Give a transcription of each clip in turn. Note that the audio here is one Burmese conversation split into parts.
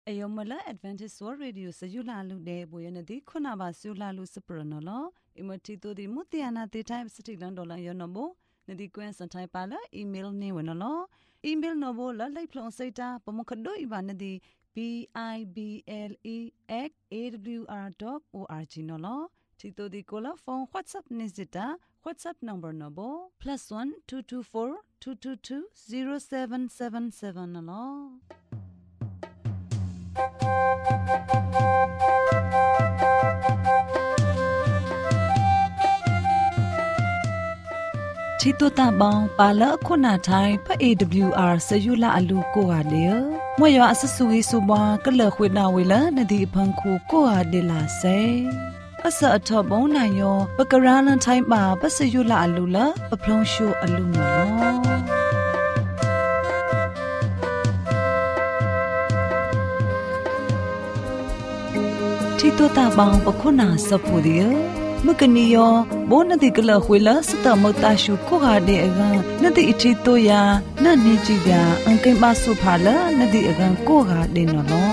Ayomala Advantage World Radio Sayula Lude Boyanadi Kunaba Sula Lucipranola, Imotito di Mutiana the time city landola yonobo, Nadi Gwen Santai Pala, email Newanolo, email nobo la Laplon Seta, Pomokado Ibanadi BIBLE@awr.org nolo, Tito di Cola phone WhatsApp Nizita, WhatsApp number nobo, +1 224 222 0777 nolo. Chitota bang pala khona thai pha AWR sayula alu ko ha le moyo asasui subwa kala khwina wela nadi phang khu ko ha de la se asa athobon na yo pakaralan thai ba pasayula alu la paphong shu alu no Chitota bang pakhona sapodiya Mukaniyo, bonadi gala huila sata mautashu koha de agan, nadi ichito ya, nani jiga, angkai basu phala, nadi agan koha de nolo.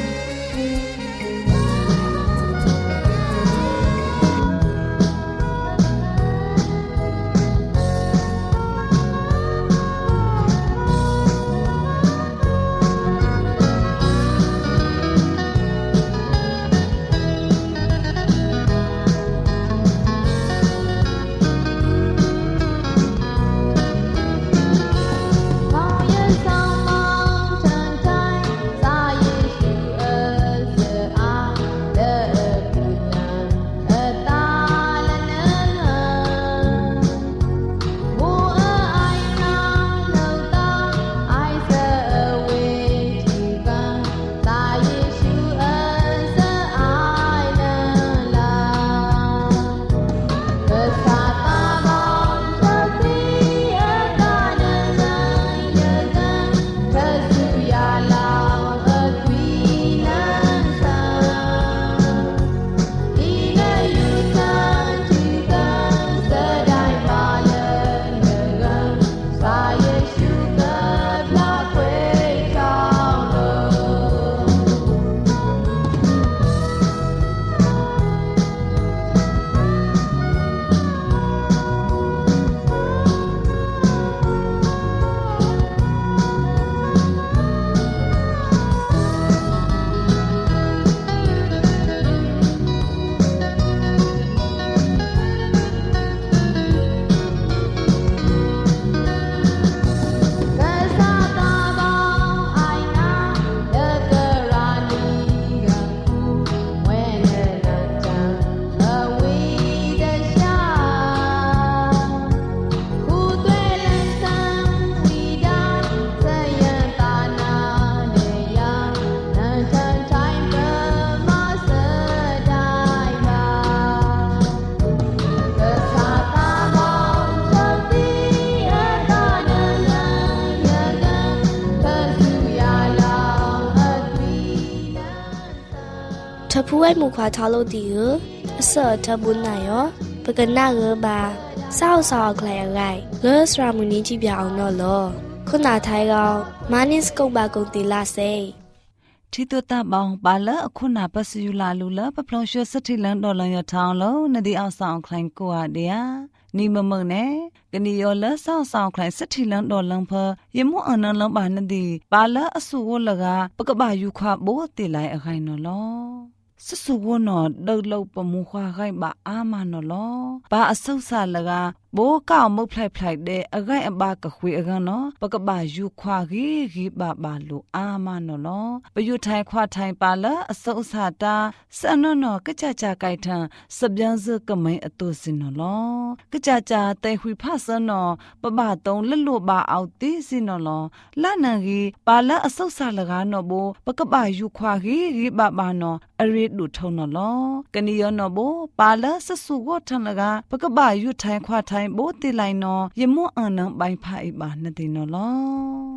Tapuai mukha thalo diu asa tabun na yo pagana ge ba sao sao klai gai ge sramuni ji pya aung no lo khuna thai ga manis kok ba kok ti la se Chitota bang pala khuna pasayula lula paplong shu sathi lang dolang ya thang lo nadi aw saung khlain ko a de ya ni mamang ne kani yo la saung saung khlain sathi lang dolang pha yemu anan lang ba nadi pala asu wo laga pakaba yu khwa bo ti lai a khai no lo Susu wono dolo pamuha gai ba ama no lo ba asausa laga bo ka mo phlai de agai aba ka khwi agan no pakaba yu khwa gi ba lu ama no lo payu thai khwa thai pa la asausa ta sanno no kacha kai than sabyan zu kamai atu sin no lo kacha tai hui pha san no paba tong lalo ba aw ti sin no lo la nan gi pa la asausa laga no bo pakaba yu khwa gi ba no are du thong no lo kani yo no bo pa la sasu go thang laga pakaba yu thai khwa thai bo ti lai no yemu anang bai phai ba na ti no lo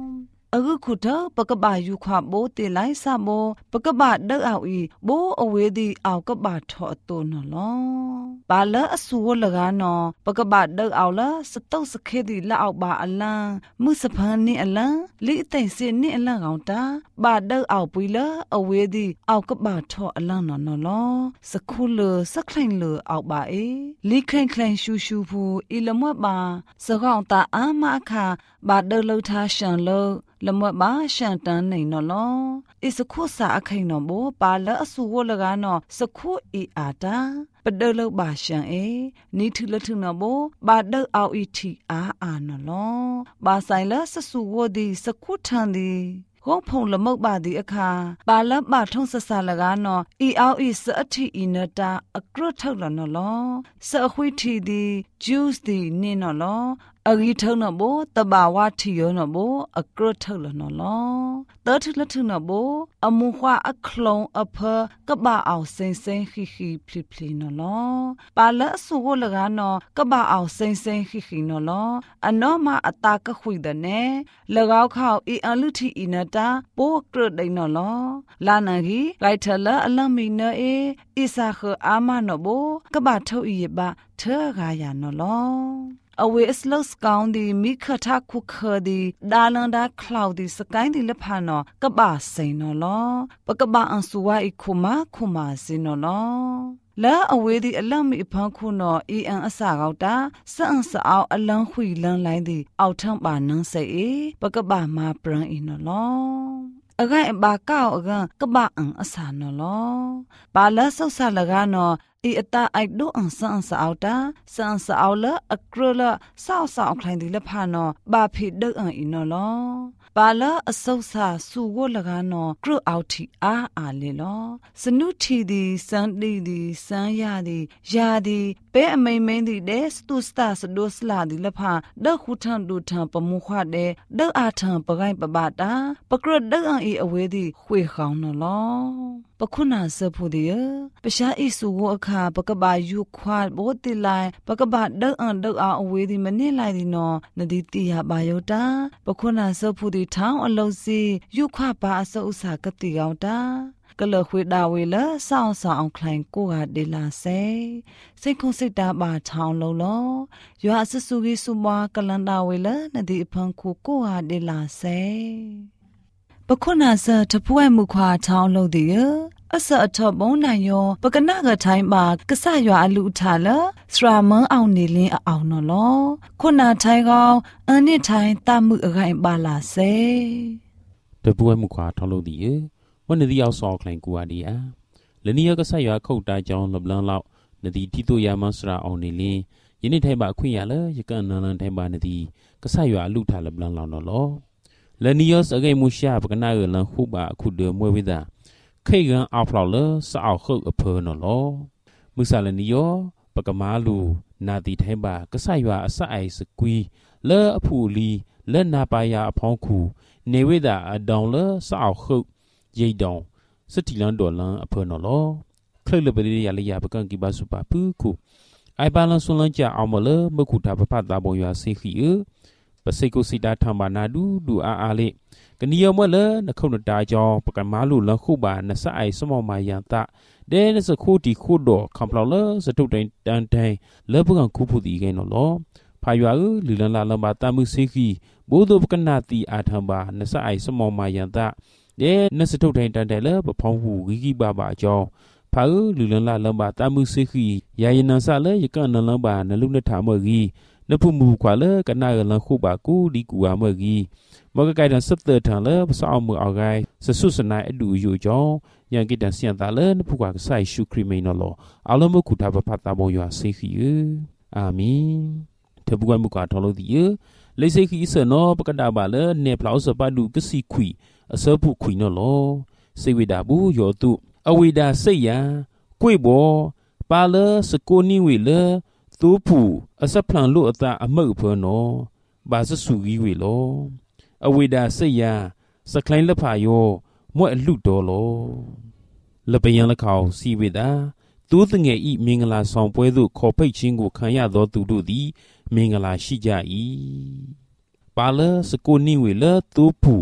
ခုထပကဘာယူခွာဘိုးတေလိုက်စဘောပကဘာဒက်အောက်ဤဘိုးအဝေးဒီအောက်ကဘာထောအတုနော်လောဘာလအဆူဝလကနော်ပကဘာဒက်အောက်လာစတုတ်စခဲဒီလက်အောက်ဘာအလန်မှုစဖန်နိအလန်လိအသိစင်နိအလန်ကောင်တာဘာဒက်အောက်ပွီလာအဝေးဒီအောက်ကဘာထောအလန်နော်လောစခုလစခလိုင်းလအောက်ဘာအေလိခိုင်ခလိုင်းရှူရှူဖူအီလမွတ်ဘာစကောင်တာအာမအခါဘာဒက်လောက်ထားရှန်လောလမွတ်ဘာရှန်တန်နေနော်လောဣစခုစာအခိုင်နော်ဘောပါလအဆူဝလကနော်စခုအီအာတာပဒလောက်ဘာရှန်အေနီထူလထုနော်ဘောဘာဒက်အောက်အီတီအာနော်လောဘာဆိုင်လစဆူဝဒီစခုထန်ဒီဟောဖုံလမုတ်ပါဒီအခါပါလပ်ပါထုံးဆဆလကနော်အီအောက်အီစအတီအီနတာအကရထောက်လနော်လောစအခွေးတီဒီ juice ဒီနင်းနော်လောအဂီထုံနော်ဘောတဘာဝတီယောနော်ဘောအကရထောက်လနော်လောတောထလထုနော်ဘောအမူခွာအခလုံအဖကဘာအောင်စင်စင်ခီခီဖလီဖလီနော်လောပါလအဆူကိုလကနော်ကဘာအောင်စင်စင်ခီခီနော်လောအနောမအတာကခွေတဲ့နဲ့လကောက်ခေါအီအလူတီအီနတာပိုကရဒိနော်လောလာနဂီရိုက်ထလအလမီနအေအီစာခအာမနော်ဘောကဘာထုတ်ဤပါထေဂါယာနော်လောအဝေးစလော့စကောင်ဒီမိခထခုခဒီဒါလန်ဒါကလောက်ဒီစကိုင်းဒီလဖာနော်ကဘာစိန်နော်လောပကဘာအန်ဆူဝိုင်ခုမာစင်နော်လောလာအဝေးဒီအလမ်မီဖန်ခုနော်အီအန်အစာကောက်တာစအန်စအောင်အလန်းခွေလန်းလိုင်းဒီအောက်ထံပါနန်းစိတ်ပကဘာမာပရန်အင်းနော်လောအဂိုင်ဘာကောက်ကကဘာအန်အစာနော်လောဘာလဆောက်ဆလကနော်อีอตาไอดูอังสังสาวตาสังสาวละอักรละสาวสาวคลายดิละพานอบาผิดเดอังอินอลอบาละอสาวสาสูวละกานอกรุเอาทีอาเลลอสนุทีดีสันดีดีสังยาดียาดีเปอเมเมนดีเดสตุสตาสดุสลาดิละพาเดขุทันดูทันปมุขวาเดเดอาทันปะไกปะบาตาปะกรเดอังอีอเวดีขวยขาวนะลอปะคุนาเสพูดีปะชาอีสูวอะคาปะกบายุควาโบติไลปะกบาเดอังเดอาอเวดีมะเนไลดินอนดิติยาบาโยตาปะคุนาเสพูดีทางอโลซียุควาบาอสอุสากติกาวตากะเลခွေดาเวละซ่าวซาအောင်คลายကိုကဒေလာစေစိတ်ခုစိတ်တာပါချောင်းလုံးလောရွာဆဆူကြီးစုမွားကလန်တာเวละနဒီအဖန်ခုကိုကဒေလာစေပခုနာစတပွဲ့မှုခွာချောင်းလုံးဒီအစအထဘုံနိုင်ယောပကနာကထိုင်းပါကဆရွာအလူထားလစရာမန်းအောင်နေလင်းအောင်နော်လောခုနာထိုင်းကောင်အနစ်ထိုင်းတမှုအခိုင်ပါလာစေတပွဲ့မှုခွာထောင်းလို့ဒီวันนี้เอาสอคลายกูอาดีอ่ะและนี่ก็ใส่ยาเข้าตาจองหลับลังเล่านาทีที่ตัวยามันสระเอาในลียันนี่ไทยบะคุยยาเลยยังกันนันไทยบะนาทีก็ใส่ยาลูกถ่ายหลับลังเล่าเนาะล้อและนี่ก็สกายมูชาปกันน่าเออลังคู่บะคู่เดิมมวยวิดาเคยกันเอาเปล่าเลยสาวเข้าอเพอเนาะล้อมือสารนี่ย่อปกันมาลูนาทีไทยบะก็ใส่ยาใส่สกุยเลอผูลีเลอนาปายาพองคู่ในวิดาดองเลอสาวเข้ายัยดองสติลันดอลันอเพอนอลอคลเลบริยาลยาปกันกิบาสุปาปุคุไอบาลันสุลันจาเอามาเลมคุทาปะปะตาบอยาเซขีปะเซโกซิดาธรรมานาดูอาเลกะนิยมเลนะขุนตาจอปกันมาลุลันคุบานะสะไอสมอมายันตะเดนสะโคติโคดอคัมพลาเลสะตุตันตันไทเลปกันคุพุติเกนอลอพายาลิลันลาลัมบาตามุเซขีโบโดปกันนาติอาธัมบานะสะไอสมอมายันตะเดนสะตุตันตันไทเลปะพองหูกิบาบาจอพาลิลันลาลัมบาตามุเซขียายนันซะเลยกันนันลัมบานะลุนะถามอกีนพุมูขวาเลกันนาลังคุบากูดีกูอาเมกีมกะไกดันสัตเตทังเลปะซอมือเอาไกสะสุสนายอดูอยู่จอยังกิดันเสียนตาเลนพุกว่าไซชูครีเมนอลออาลมคุทาปะปะตาบอยาเซขีอาเมนเทบุกมุกาทอลดีเลเซขีเสนอปะกะดาบาเลเนพลาวสปาดูกะซีขุยအစောပုခွိနော်လောစေဝိဒါဘူးယောတုအဝိဒါစိတ်ယံကွေဘောပါလစကိုနိဝေလသူဖူအစဖလန်လို့အတာအမုတ်ဖောနော်ဘာစဆူကြီးဝေလောအဝိဒါစိတ်ယံစကလိုင်းလက်ဖာယောမွဲ့အလူတော်လောလပယံလခေါစီဝိဒါသူတငယ်ဤမင်္ဂလာဆောင်ပွဲသို့ခေါ်ဖိတ်ခြင်းကိုခံရသောသူတို့သည်မင်္ဂလာရှိကြ၏ပါလစကိုနိဝေလသူဖူ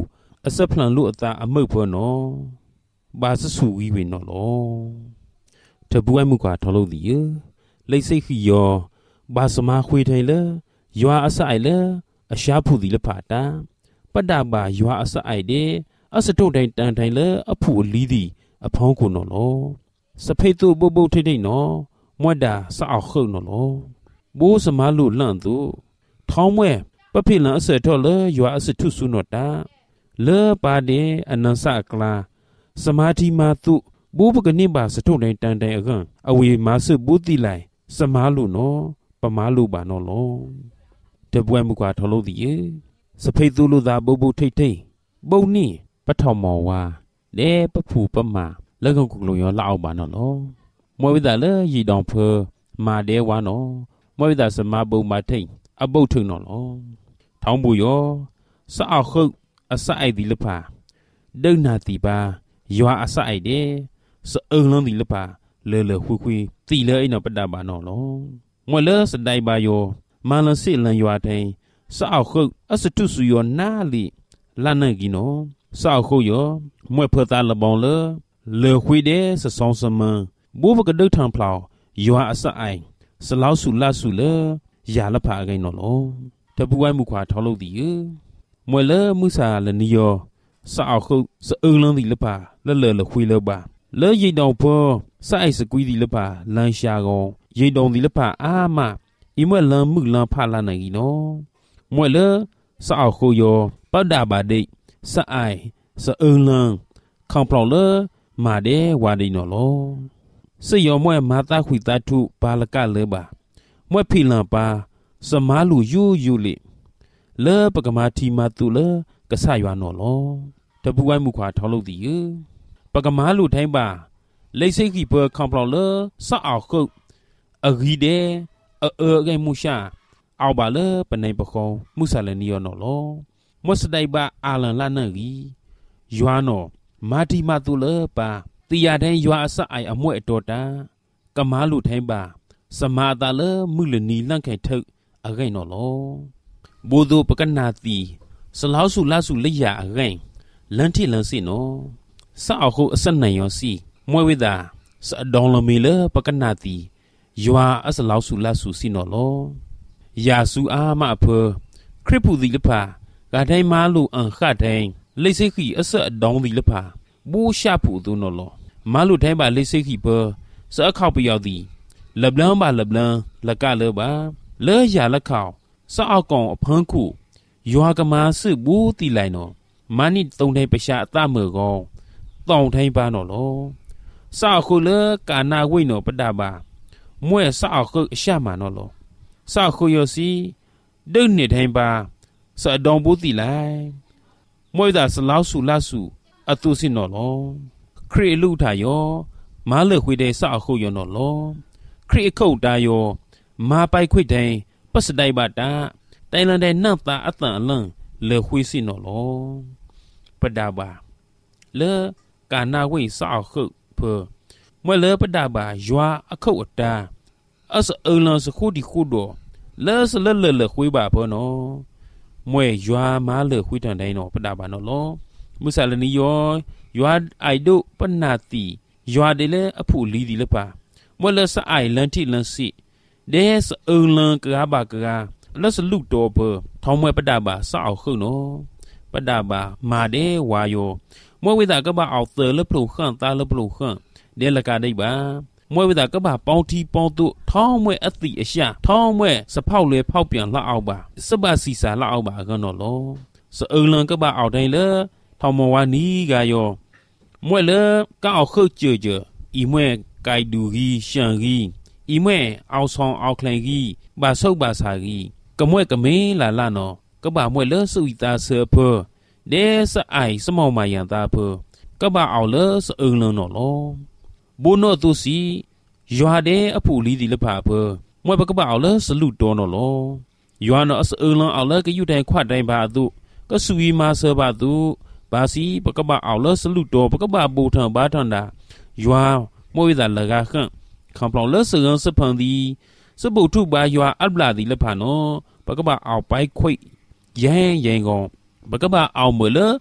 สัพลันลุตาอเมพอนอบาสสูวีเวนอลทบุไอมุกาทอลดีเลไซခိယောဘာစမခွေထိုင်လေယွာအဆိုင်လေအရှားဖူဒီလဖာတာပဒဘာယွာအဆိုင်တဲ့အစတုတ်တိုင်းတန်ထိုင်လေအဖူအလီဒီအဖောင်းကိုနော်လောစဖိတ်သူပုတ်ပုတ်ထိတ်ထိတ်နော်မွတ်တာစအောင်ခုတ်နော်လောဘိုးစမလူလန့်သူထောင်းမွဲပဖိလန်အစထော်လေယွာအစထုဆုနော်တာလေပါတဲ့အနန်ဆကလာစမာတိမာသူဘိုးပကနေပါစတုတ်တိုင်းတန်တိုင်အဝေမာစဘူတိလိုက်စမာလူနော်ပမာလူပါနော်လောတပွဲမကွာထော်လို့ဒီစဖိတ်သူလူသာပုတ်ပုတ်ထိတ်ထိတ်ပုံနိပထောင်မော်ဝါလေပဖူပမာလက်ကုတ်ကုလုံရောလောက်ပါနော်လောမွေဝိဒါလေရီတောင်ဖမာတဲဝါနော်မွေဝိဒါစမပုံမာထိတ်အပုတ်ထုံနော်လောထောင်းပူရောစအောက်ခုတ်အဆိုင်ဒီလဖာဒုနာတီပါယွာအဆိုင်တဲ့စအုံလုံးဒီလဖာလေလေခွခွတီလေအိနော်ပတပါနော်လောမွေလေစတိုင်ပါယောမာလစစ်လန်ယွာတိုင်းစအောက်ခုတ်အစတုစုယောနာလီလာနကီနော်စအောက်ခုတ်ယောမွေဖတာလဘောင်းလေခွေတဲ့စဆောင်စမန်ဘိုးဘကဒုတ်ထံဖလောင်ယွာအဆိုင်စလောက်စုလဆုလေယာလဖာကိနော်လောတပူဝိုင်းမူခွာထောက်လို့ဒီမွေလေမုစာလနီယောစအောက်ခုတ်စအုံလုံးဒီလဖာလဲလဲလခွေလပါလဲရိတ်တောင်ဖောဆိုင်စကွီဒီလပါလန်ရှာကောင်ရိတ်တောင်ဒီလပါအာမအီမွေလန်မှုလန်ဖလာနေကြီးနော်မွေလေစအောက်ခုယောပောက်တာပါဒိစအိုင်စအုံလန်ခေါပလောလေမာဒေဝါဒီနော်လောစယောမွေမာတာခွေတာထုပါလကလေပါမွေဖီလန်ပါစမာလူယူယူလေလေပကမာတီမာတူလေကဆယွာနော်လောတပူဝိုင်းမူခွာထောက်လို့ဒီပကမာလူထိုင်းပါလိစိတ်ခိပခေါပလောလေစအောက်ခုတ်အဂီဒေဂိမူရှာအောက်ပါလေပနေပခုံမုဆာလနီယောနော်လောမွတ်စတိုင်ပါအာလန်လာနဂီယွာနော်မာတီမာတူလေပါတီယာတိုင်းယွာအစအိုင်အမွဲ့အတော်တာကမာလူထိုင်းပါစမာတာလေမုလနီလန့်ခိုင်ထုတ်အဂိနော်လောဘိုးတို့ပကနာတီစလောက်စုလဆုလက်ရအဂိလန်တီလန်စီနော်စအောက်ခုအစနိုင်ယောစီမွဲဝိတာစအဒေါန်လမီလေပကနာတီယွာအစလောက်စုလဆုစီနော်လောယာစုအာမအဖခရစ်ပူဒီလဖာဂါတိုင်းမာလူအန်ခတ်တိုင်းလိစိခိအစအဒေါန်ဒီလဖာဘူရှာဖူသူနော်လောမာလူတိုင်းပါလိစိခိပစအခောက်ပြောက်သည်လဘလန်ပါလဘလန်လကလေပါလေယာလက်ခေါစအောက်ကောင်အဖန်းခုယွာကမာစစ်ဘူးတီလိုက်နော်မာနိတုံတိုင်းပရှာအတမေကောင်တောင်တိုင်းပါနော်လောစအခုလေကာနာဝိနော်ပတပါမွဲစအခုအရှာမနော်လောစအခုယောစီဒုန်နေတိုင်းပါစအဒေါန်ဘူးတီလိုက်မွဲတာစလောက်စုလဆုအတုစင်နော်လောခရီလူထာယောမာလေခွေတဲ့စအခုယောနော်လောခရီခုတ်တာယောမာပိုက်ခွေတိုင်းပစတိုင်ပါတာတိုင်လန်တဲ့နတ်သားအတန်အလန့်လေခွေးစီနော်လောပဒပါလေကာနာဝိစအခုဖမွဲလေပဒပါယွာအခုအတာအစအလန်စခုဒီခုတော့လေစလလလခွေးပါဘောနော်မွဲယွာမာလေခွေးတန်တိုင်းနော်ပဒပါနော်လောမုဆာလနီယောယွာအိုက်ဒိုပနာတီယွာတယ်လေအဖူလီဒီလေပါမွဲလေစအိုင်လန်တီလန်စီဒေစအုံလန်ကရာဘာကရာလက်စလူတော်ဘထောင်းမွဲပဒပါစအောက်ခုနော်ပဒပါမာဒေဝါယောမွဲဝိတာကဘာအောက်သလပလုခန့်တာလပလုခန့်ဒေလကဒိပါမွဲဝိတာကဘာပေါင်းတီပေါင်းတုထောင်းမွဲအတိအရှာထောင်းမွဲစဖောက်လေဖောက်ပြန်လောက်အောင်ပါစပစီစာလောက်အောင်ပါကနော်လောစအုံလန်ကဘာအောက်တိုင်းလေထောင်းမဝါနီကယောမွဲလေကောက်ခုတ်ကြကြဤမွဲကိုင်ဒူကြီးရှန်ကြီးဤမွဲအောက်ဆောင်အောက်ခလိုင်ကြီးဘာဆုတ်ဘာစာကြီးကမွဲကမေးလာလာနော်ကဘာမွဲလေစုဤသားဆေဖဒေစအိုင်စမောမာယန်သားဖကဘာအောက်လေစအုံလန်နော်လောဘုနောတုစီယွာတဲ့အဖူလီဒီလဖာဖမွဲပကဘာအောက်လေစလူတော်နော်လောယွာနော်စအုံလန်အောက်လေကယူတိုင်းခွတ်တိုင်းပါသူကဆူီမာဆဘာသူဘာစီပကဘာအောက်လေစလူတော်ပကဘာဘူထံဘာထန်တာယွာမွေးတာလကခန့်ခံပလောင်လေစရန်စဖန်ဒီစပုထုဘာယွာအပလာဒီလဖာနော်ပကဘာအောက်ပိုက်ခွိရဲရင်ကောင်ပကဘာအောက်မလေ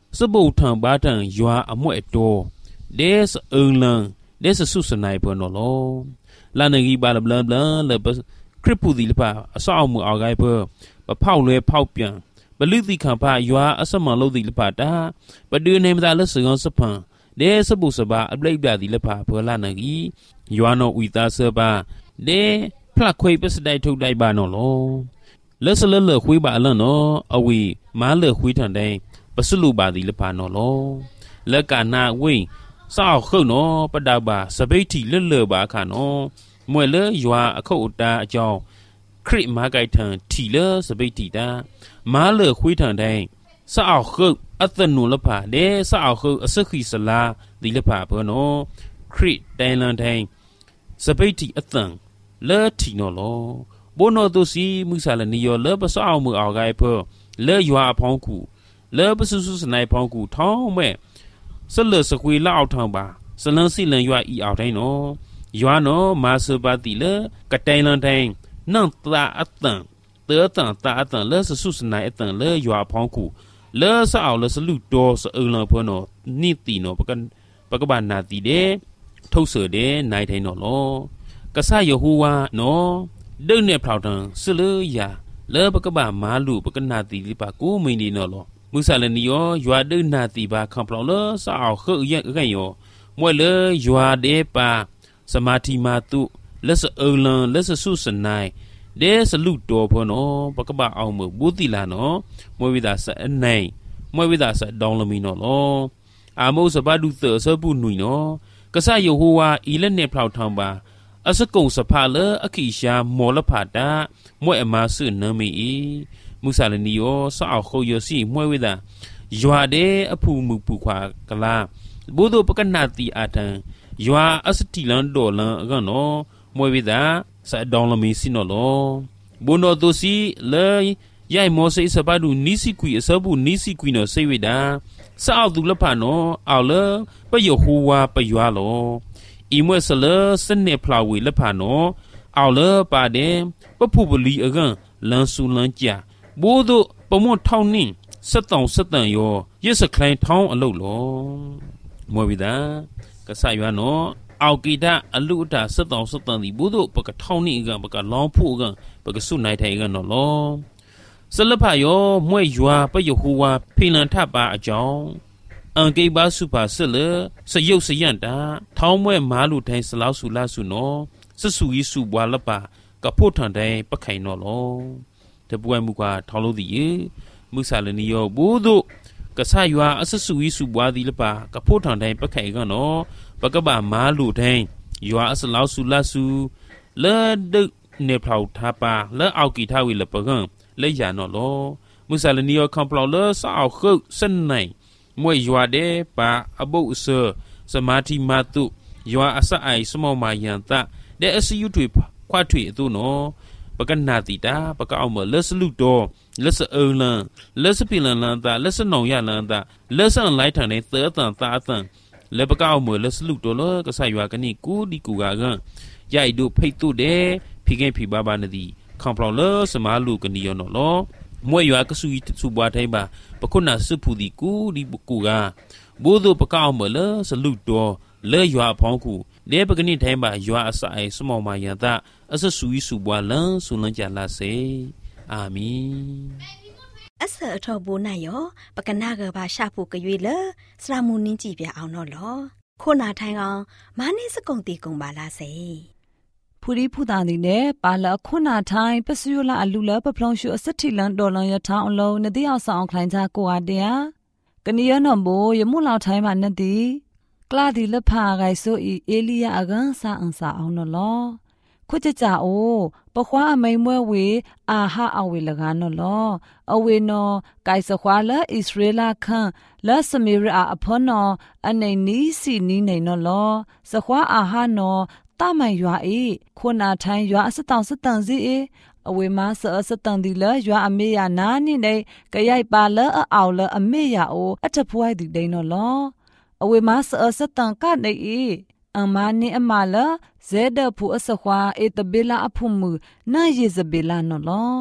สบู่ทางบ้านยัวอมวยโตเดสลังเดสสุสนายเปนโลลานกีบาลบลาบลาเลบคริปูดีลปาสาวมือเอาไงเปปะเผาเลยเผาเปียงปะลึกตีขันพายัวอสมาโลดีลปาตาปะเดือนในมาเลสงสพังเดสบูสบาอับเลบดาดีลปาเปลานกียัวโนวิตาเซบาเดพลักคุยเปสได้ทุกได้บานโลเลสเลเลคุยบาลนออวีมาเลคุยทันได้ปะสลูบาดีลปานโลและการนาวิสาวเข้านอปะดาบาสเปติเลบาขานอมวยเลยัวเข้าอุตาเจ้าคริมาไกทันทีเลสเปติตามาเลคุยทันได้สาวเข้าอัตโนลปาเดสาวเข้าอสขิสลาดีลปาเปนอคริไดลันไดสเปติอัตังเลทีโนโลบนอตุสีมุสาลนิยเลบสาวมือเอาไกเพเลยัวพองกูเลบสุสุสนายพองกูท้องแม่สเลสกุยลาเอาทางบาสลังสิลังยัวอีเอาได้เนาะยัวเนาะมาสบาติเลกะไตลันไดนั่งตาอัตังเตอตังตาอัตังเลสสุสนายอัตังเลยัวพองกูเลสเอาเลสลุดโดสเอลังเพเนาะนี่ตีเนาะปะกะบานาติเดทุเสเดนายไทเนาะโลกะซาเยโฮวาเนาะเดินเนี่ยพราวตังสเลยาเลปะกะบามาลูปะกะนาติลิปะกูมินีเนาะโลมุสาลนิยยัวเดินนาติบาคัมพลอเลสาวเข้าเยอะกันยมวยเลยยัวเดปาสมาธิมาตุเลสเอลันเลสสุสนายเดสลุดโตพอเนาะปะกะบาเอามือบุติลาเนาะมวยวิดาสะอันไหนมวยวิดาสะดองละมีเนาะโลอาโมสบาดุเตอสบุหนุยเนาะกะซาเยโฮวาอีเลเนพราวทางบาอสกุงสภาเลอคิชามอลผาดามวยอมาสึนเนมีอีมุสาลนิโยสาวโคโยสีมวยวิดายัวเดอภูมุปุควากลาบูโดปะกนาติอาทังยัวอสติลันโดลันกันเนาะมวยวิดาสะดองละมีสินโลบุโนโตสีเลยยายมอสิสบาดูนิสิกุยสบุนิสิกุยเนาะเซวิดาสาวดุลพาโนเอาเลปะโยฮูวาปะยัวโลอีมวยสเลสเนพลาวีละพาโนเอาเลปาเดปะผู้บลีอกันลันสุลันจาบูโดปะมอท้องนิ่งสะตองสะตันโยเยสคลายท้องอลุโลมวยวิดากะสะยัวโนเอากีดาอลุตาสะตองสะตันดิบูโดปะกะท้องนิ่งกันปะกะลองผู้กันปะกะสุนายไทยกันเนาะโลสลพายมวยยัวปะโยฮูวาพิลันทบาอจองอังเกบาสุภาสเลสยุสยันตาท้องมวยมาลุไทยสลาวสุลาสุโนสสุยิสุบวาลปากะโพทันไดปะไข่เนาะโลตะบวยมุกว่าทอโลดิมุสาลนิโยบูดุกะซายัวอสสุยิสุบวาดิลปากะโพทันไดปะไข่กันเนาะปะกะบามาลุไทยยัวอสลาวสุลาสุเลดึกเนพลาวทาปาเลเอากีทาวิลปะกันเลยยาเนาะโลมุสาลนิโยคัมพลอเลสาวคึกสันไหนมวยยัวเดปาอบุเซสมาธิมาตุยัวอาสะไอสมอมายันตะเดอสยุถุควาถุตุเนาะปะกันนาติตาปะกะเอามเลสลุโตเลสเอลันเลสปิลันลันตาเลสนองยาลันตาเลสอันไลทันเนเตตันตาตันเลปะกะเอามเลสลุโตโลกะสะยัวกะนี่กูดิกูกะกันยายดูไผตุเดဖိကင်ဖိဘာဘာနဒီခံပလောလစမာလူကနီယောနော်လောမွေရွာကဆူစုဘွားထိုင်ပါပခုနာစုဖူဒီကူဒီကူကဘိုးတို့ပကောက်မလစလူတော်လဲရွာဖောင်းကူလဲပကနိထိုင်ပါရွာအဆိုင်စမောမာယံတာအဆဆူစုဘွားလန်ဆုလန်ကြလာစေအာမင်အဆောထောဘူနာယောပကနာကဘာရှာဖို့ကရွေလစရာမူနင်းကြည့်ပြအောင်နော်လောခုနာထိုင်ကောင်မာနေစကုံတီကုံပါလားစေဖူရီဖူတာဒီနဲ့ပါလခုနာထိုင်ပစယလာအလူလပပလောင်ရှုအစတိလန်ဒေါ်လန်ရထောင်းအလုံးနတိအောင်ဆောင်ခိုင်ကြကိုအားတရာကနီယနော်ဘိုရမှုလောက်ထိုင်မှနတိကလာဒီလဖာဂိုင်ဆိုအေလီယာအကန်စာအန်စာအောင်နော်လောခွကြကြအိုပခွာအမိန်မွဲဝေအာဟာအဝေလကားနော်လောအဝေနော်ဂိုင်စခွာလဣသရေလခန့်လက်စမီရာအဖောနော်အနေနီးစီနီးနေနော်လောစခွာအာဟာနော်ตามันยัวอีคนอาทัยยัวสตังสตังซีအဝေမဆအစတန်ဒီလရွာအမေရနာနိနေကရိုက်ပါလအောက်လအမေရအိုအထဖွိုက်ဒီဒိန်နော်လောအဝေမဆအစတန်ကနေအမနိအမလဇေဒဖူအစခွာအေတဘေလာအဖုမှုနာယေဇဘေလာနော်လော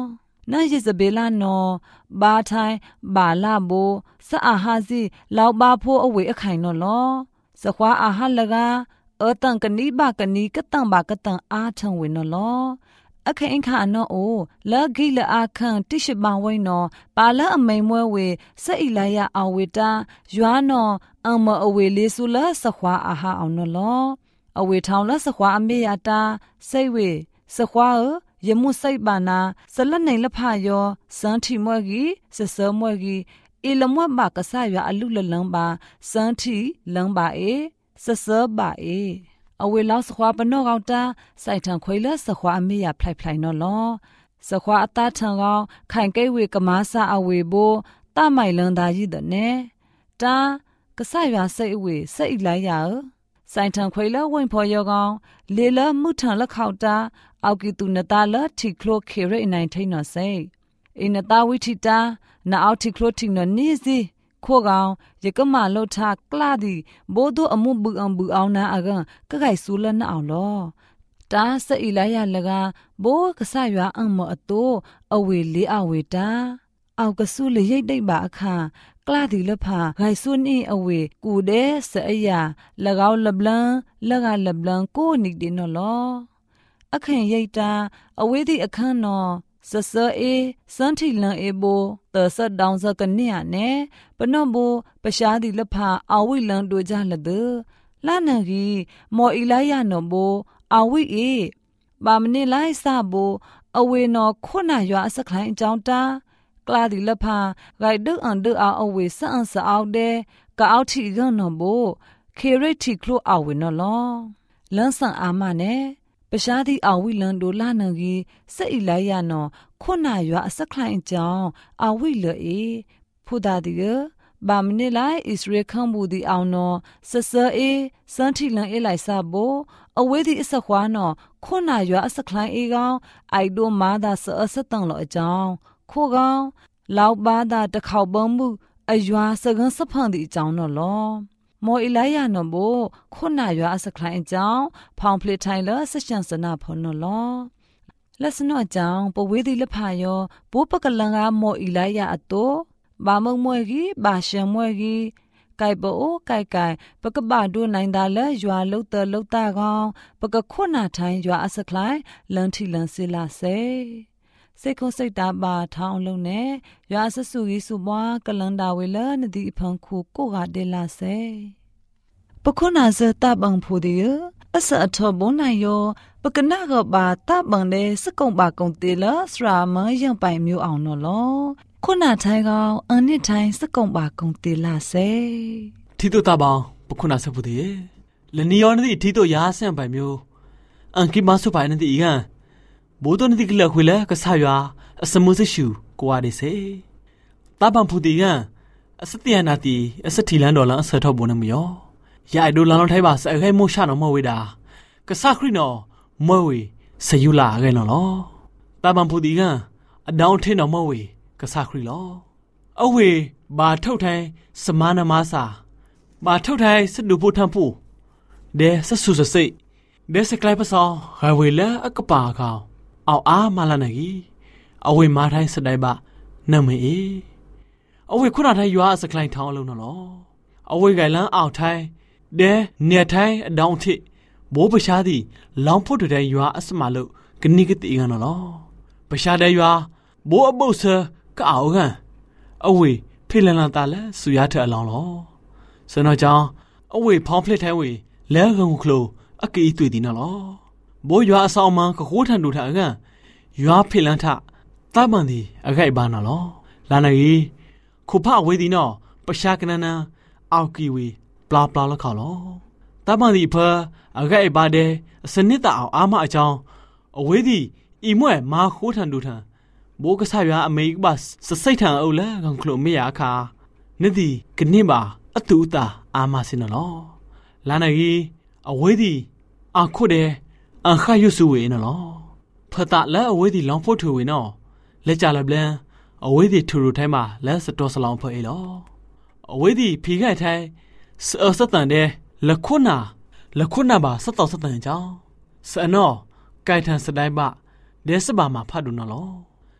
นั่นยิสเบลานอบาไทยบาลาโบสะอาฮาซีลาวบาโพอเวอไข่นอลอสควาอาฮาลกาตังกนีบากนีกตังบากตังอาทังเวนอลอအခင်ခါနောအိုလာဂိလအခန့်တိရှိပဝိနောပါလာအမိန်မွဲဝေစအိလာယအဝေတာယွာနောအမအဝေလေးစုလာစခွာအာဟာအောင်နောလောအဝေထောင်လာစခွာအမေယတာစိတ်ဝေစခွာယမှုစိတ်ပါနာစလနိုင်လဖယောစန်တီမွဲကြီးစစမွဲကြီးအီလမွတ်ဘာကဆာယအလူလလန်ပါစန်တီလန်ပါအေစစပါအေအဝေလောက်စခွာပနောကောက်တာစိုက်ထံခွေလစခွာအမေရဖလိုက်ဖလိုက်နော်လောစခွာအသားထံကောင်းခိုင်ကဲဝေကမားစာအဝေဘိုတမိုင်လန်သားကြီးတဲ့နေတာကဆရွာစိတ်အဝေစိတ်လိုက်ရစိုက်ထံခွေလဝိန်ဖော်ရောကောင်းလေလမှုထံလက်ခောက်တာအောက်ကီတူနတာလတီကလိုခေရိနိုင်ထိန်နော်စိတ်အင်းနတာဝိထီတာနာအောက်တီကလိုတီနော်နေစီခိုးကောင်ရကမလောက်ထားကလာဒီဘိုးတို့အမှုဘူအောင်နာအကန်ကခိုင်ဆူလနအောင်လောတာစအီလာရလကဘိုးကဆရွာအမအတိုးအဝေလေးအဝေတာအောက်ကဆူလေရိတ်တိတ်ပါအခါကလာဒီလဖာခိုင်ဆူနီအဝေကူတဲ့စအယာလကောက်လပလန်လကလပလန်ကိုနိဒီနော်လောအခင်ရိတ်တာအဝေးဒီအခန်းနော်စစအေစန်တီလန်အေဘိုသဆတ်ဒေါင်စကနေရနဲ့ပနော့ဘောပရှားဒီလဖာအဝိလန်တို့ကြလဒလာနဂီမော်အီလိုက်ရနော်ဘောအဝိအေဘာမနေလိုက်စဘောအဝေနော်ခုနရွာအစခိုင်အကြောင်းတာကလာဒီလဖာဂိုင်ဒုအန်ဒုအဝေစအန်စအောက်တဲ့ကအောက်ထီကနော်ဘောခေရတီကလိုအဝေနော်လောလန်းဆန်အာမနဲ့ပရှားသည့်အဝိလန်ဒိုလာနငီစက်အီလိုက်ရနော်ခုနရွာအစခလိုင်းကြောင်းအဝိလအေဖူဒါဒီဘာမနေလိုက်ဣစရေခမ်ဘူဒီအောင်နော်စစအေစန်တီလန်အေလိုက်စာဘောအဝေးဒီအစခွာနော်ခုနရွာအစခလိုင်းအေကောင်အိုက်ဒိုမာဒါစအစတန်လောအကြောင်းခိုးကောင်လောက်ပါဒါတခေါပုံမှုအရွာစကန်စဖန်ဒီအကြောင်းနော်လောမော်အီလိုက်ရနော်ဘောခုနရွာအစခလိုင်းအကြောင်းဖောင်ဖလစ်ထိုင်လဆချန်စနာဖော်နော်လောလက်စနော့ကြောင့်ပဝေးဒီလဖာယောဘိုးပကလန်ကမော်အီလိုက်ရအတိုဘာမုံမွဲကြီးဘာရှံမွဲကြီးကိုက်ပိုကိုက်ပကပဒိုနိုင်တာလဲရွာလုတ်တလုတ်တာကောင်ပကခုနထိုင်ရွာအစခလိုင်းလန်ထီလန်စီလာစေစိတ်ခုစိတ်တာပါထောင်းလုံးနဲ့ရွာဆဆူကြီးစုပွားကလန်တာဝေလနဒီအဖန်ခုကိုကဒေလာစေပခုနာဇတပန်ဖိုဒီအစအထဘုံနိုင်ယောပကနာကဘာတပန်တဲ့စကုံပါကုံတေလစရာမယံပိုင်မျိုးအောင်နော်လောခုနထိုင်ကောင်အန်နစ်ထိုင်စကုံပါကုံတေလာစေထီတုတပောင်ပခုနာစဖူဒီလနီယောနဒီထီတုရာဆန်ပိုင်မျိုးအန်ကိမဆုပိုင်နဒီကန်ဘိုးတော်နဒီကလခွေလကဆာရွာအစမှုစရှူကိုဝါဒီစေတပန်ဖူဒီကန်အစတယနာတီအစတီလန်ဒေါ်လာအစထောဘုံနမယောရိုင်ဒိုလန်ထိုင်ပါစအခဲမို့ရှာနော်မဝေတာကဆာခရီနော်မဝေစယူလာခဲနော်လောတပန်ဖူဒီကန်အဒေါင်းထင်းနော်မဝေကဆာခရီလောအဝေဘာထုတ်ထိုင်စမနာမစာဘာထုတ်ထိုင်စဒူဖို့ထံဖို့ဒဲဆဆူစစိတ်ဒဲစကလိုက်ပစောဟဝေလာအကပါကောင်အောက်အားမလာနေကြီးအဝေမာထိုင်စတိုင်ပါနမေအေအဝေခုနထိုင်ရွာစကလိုက်ထောင်းလုံးနော်လောအဝေကလန်းအောက်ထိုင်ဒဲနေထိုင်အဒေါင်းထိဘိုးပရှားသည်လောင်ဖို့တဲ့ရွာအစမလို့ကနိကတိကနော်လောပရှားတဲ့ရွာဘိုးအပုတ်ဆကအောက်ကန်အဝေဖိလန်လာတာလဲဆူရထအလောင်းလောစနော်ကြောင့်အဝေဖောင်းဖလစ်ထဲဝေလဲကုံခလိုအကီးတွေ့သည်နော်လောဘိုးရွာအဆောင်မကခိုးထန်တို့ထအကန်ရွာဖိလန်ထတပန်သည်အခိုက်ပါနော်လောလာနေခုဖအဝေးသည်နော်ပရှားကနနန်အောက်ကီဝေပလာပလာလောက်ခေါလောတပန်သည်ဖအခိုက်ပါတဲ့စနစ်တအောင်အာမအကြောင်းအဝေးသည်ဤမွဲ့မာခိုးထန်တို့ထဘိုးကဆရွာအမေကပါစစိတ်ထံအုပ်လဲကောင်ခလို့မေရအခါနိတိကနစ်ပါအတူတာအာမစင်နော်လာနေကြီးအဝေးသည်အခုတဲ့အခါရွစုဝေနော်ဖတာလဲအဝေးသည်လောင်ဖို့ထူဝေနော်လက်ကြလပလန်အဝေးသည်ထူထူထိုင်းမှာလက်စတော်စလောင်ဖေးလောအဝေးသည်ဖီခိုက်ထိုင်းစတန်တဲ့လခုနာပါစတော်စတန်ကြောင်းစနောကိုက်ထန်စတိုင်းပါဒဲစပါမှာဖတ်ဒုနော်လောစ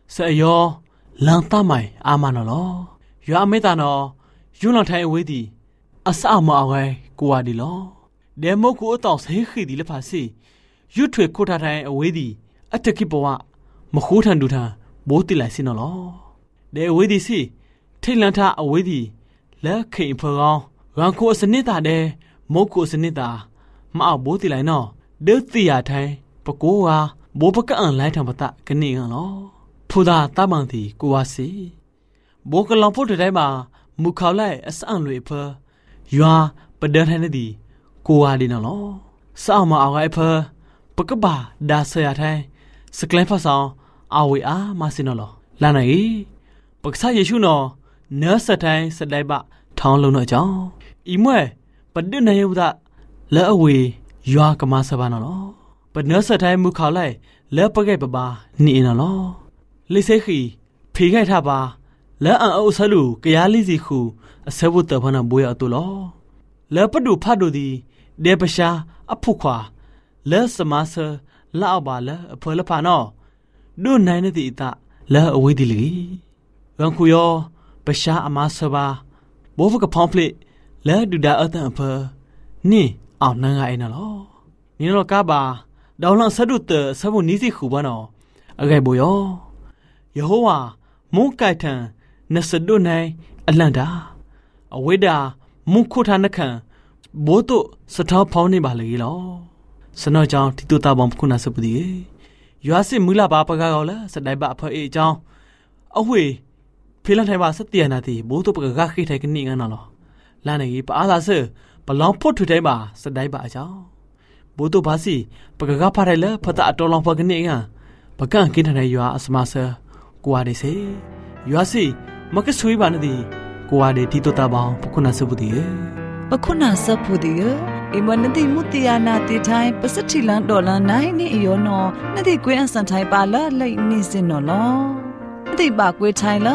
เสียยอหลังตาใหม่อามันหรอยาไม่ตานอยุนหลังไทยเอาไว้ดีอาสามาเอาไว้กว่าดีหรอเดมกูต้องเสียขีดีละภาษียุดถวยกูทาไทยเอาไว้ดีอัตกิปวะมาคู่ทันดูทาโบติไหลสินหรอเดเอาไว้ดีสิที่หลังท่าเอาไว้ดีแล้วเขียนเพลงรังคูสนิตาเดมกูสนิตามาเอาโบติไหลนอเดือดตียาไทยปะกูว่าโบปะกะอันไหลทางปะตะกันนี่กันหรอผู้ดาตาบางทีกูว่าสิโบกลองพูดได้มามุขาวไล่อสังลุยเพอยัวประเดินให้นาดีกูว่าดีนะหรอสาวมาเอาไอ้เพอปะกะบ่าดาเสียไทยสกเลนภาษาเอาไว้อามาสินะหรอลาไหนปะษาเยซูนอเนื้อสะไทยสะได้บะท้องลงหน่อยจ้าอีเมื่อประเดินในยุดะแล้วเอาไว้ยัวกมาสบานนะหรอปะเนื้อสะไทยมุขาวไล่แล้วปะไก่ปะบานี่นะหรอลิเซขีผีไก่ท่าบาแล้วอันเอาสลูกยาลิซิคูเสวุตเตพนันบุยอตุลอแล้วปดูพัดดูดีเดปชาอภุขวาแล้วสมาเซลาอบาลเพลพานอดูนายนติตะแล้วอวยดิลีรังคุยอปชาอามาสบาโบฟกพอมพลิแล้วดูดาอัตอันเพนี่เอานางไงนะลอนี่เรากาบาดาวลังสะดุดเตสมุนิซิคูบานออะไรบุยอยโฮวามุกไกทันนสะดุนายอลันดาอเวดามุขุทานคันโบตุสะท้อพาวนี่บาเลยลอสนอจองที่ตัวตาบอมคุณาสบุดียัวสิมุลาบาปะกะกอละสะไดบะพะเอจองอเวဖိလန်ထိုင်ပါစตียนาทีโบตุปะกะခိไทกันนี่งันนะลอลาနေปะอาลาเซปะลองพุทธุไทบาสะไดบะจองโบตุบาสิปะกะพะไทละพะตะอตอลองปะกันนี่งันปะกันกินทันยัวอสมาเซกัวดิเซยัวสิมะกะซุยบานะดีกัวดิที่ตัวตาบองปะคุณาสบุดีปะคุณาสบุดีอิมันนติมุติยานาติไทยปะสถิลันดอลาไนนี่อโยนอนติกวยอันสันไทยปาละไลนี่สินนอลอนติบากวยไทยละ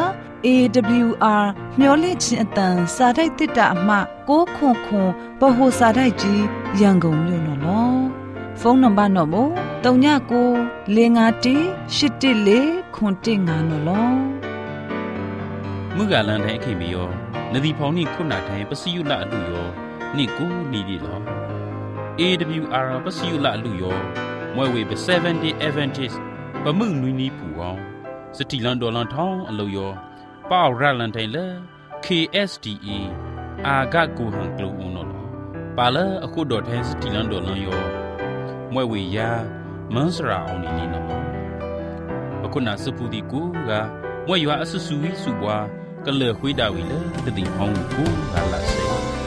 AWR မျော်လင့်ခြင်းအတန်စာတိုက်တစ်တာအမှ6ခွန်ခွန်ပဟိုစာတိုက်ကြီးရန်ကုန်မြို့နော်လောဖုန်းနံပါတ်တော့မို့39 651 814နော်လောมุกาลันไทยเขมียอนดีพอนี่คุณาไทยปะสิยุละลุยอนี่กูนี่ดีหรอ AWR ปะสิยุละลุยอมวยเวไป70 Adventist ปะมึงนุยนี่ผู้อ๋อสติลันดอลันทองอลุยอป้าวรัลันไทยเล KSDA อากากูหังกลูอุนอลปาเลအခုดอแทนสติลันดอลันยอมวยเวยามันสราเอานี่ลีนอปะคุณาสปูดีกูกะมวยยัวอสุสุวิสุบวากะเลขွေးดาวีเลตติฮองกูกะลาเซ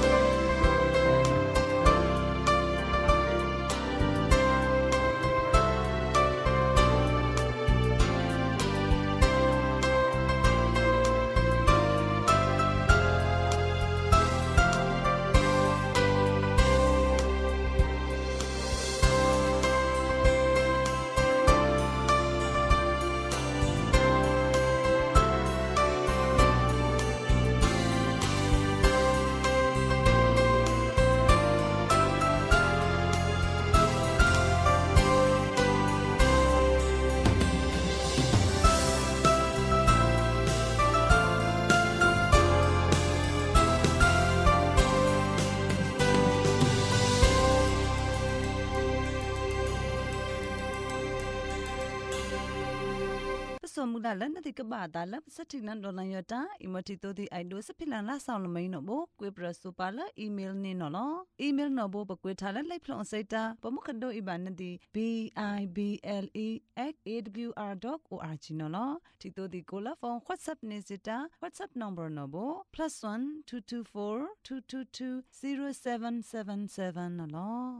สมุดาลันติกบาดาลับสถิลันดอลันยตาอิมติโตติไอโดสพิลันลาซาวลมัยนอโบกวยปรสุปาลอีเมลนี่นอลอีเมลนอโบปกวยทาลไลพลอนไซตาปมุขโดอิบานติ bible@awr.org นอลติโตติโกลาฟอน WhatsApp เนซิตา WhatsApp number นอโบ+1 224 222 0777นอล